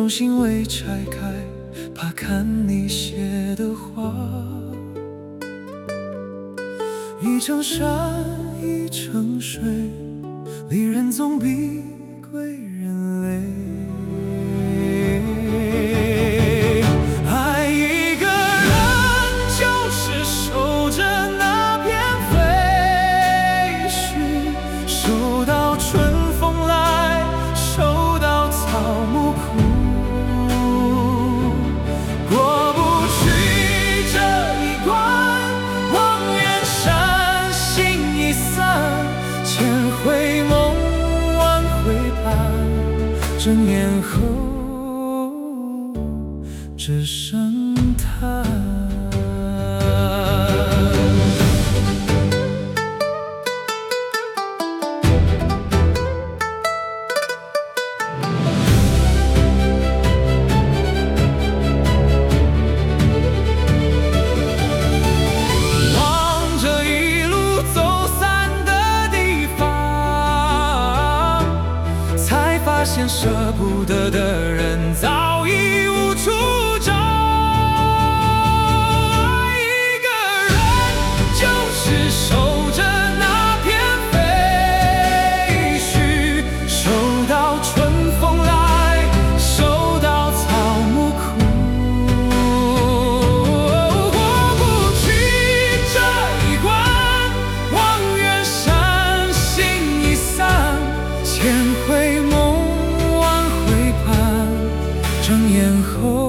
重新未拆开，怕看你写的话。一程山，一程水，离人总比贵人累。爱一个人，就是守着那片废墟，守到春风来，守到草木枯。过不去这一关，望远山，心已散，千回梦，万回盼，睁眼后只剩叹。望着一路走散的地方，才发现舍不得的人早已无处找。爱一个人，就是守着那片废墟，守到春风来，守到草木枯。过不去这一关，望远山，心已散，千回梦，万回盼，睁眼后